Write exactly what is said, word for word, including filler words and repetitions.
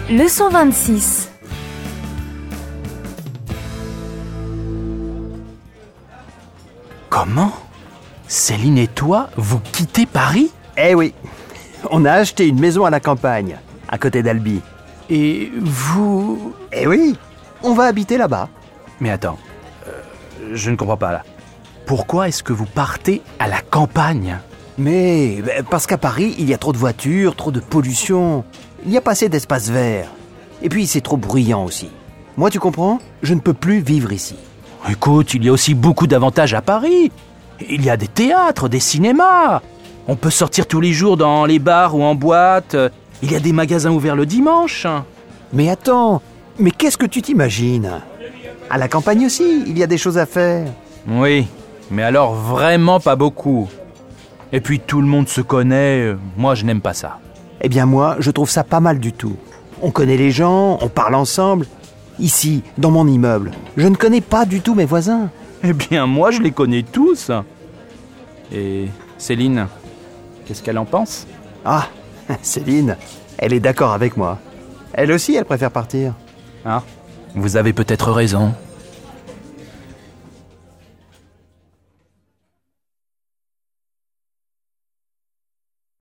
Leçon vingt-six. Comment ? Céline et toi, vous quittez Paris ? Eh oui, on a acheté une maison à la campagne, à côté d'Albi. Et vous... Eh oui, on va habiter là-bas. Mais attends, euh, je ne comprends pas là. Pourquoi est-ce que vous partez à la campagne ? Mais ben, parce qu'à Paris, il y a trop de voitures, trop de pollution. Il n'y a pas assez d'espace vert. Et puis c'est trop bruyant aussi. Moi, tu comprends ? Je ne peux plus vivre ici. Écoute, il y a aussi beaucoup d'avantages à Paris. Il y a des théâtres, des cinémas. On peut sortir tous les jours dans les bars ou en boîte. Il y a des magasins ouverts le dimanche. Mais attends, mais qu'est-ce que tu t'imagines ? À la campagne aussi, il y a des choses à faire. Oui, mais alors vraiment pas beaucoup. Et puis tout le monde se connaît. Moi, je n'aime pas ça. Eh bien moi, je trouve ça pas mal du tout. On connaît les gens, on parle ensemble. Ici, dans mon immeuble, je ne connais pas du tout mes voisins. Eh bien, moi, je les connais tous. Et Céline, qu'est-ce qu'elle en pense ? Ah, Céline, elle est d'accord avec moi. Elle aussi, elle préfère partir. Ah, vous avez peut-être raison.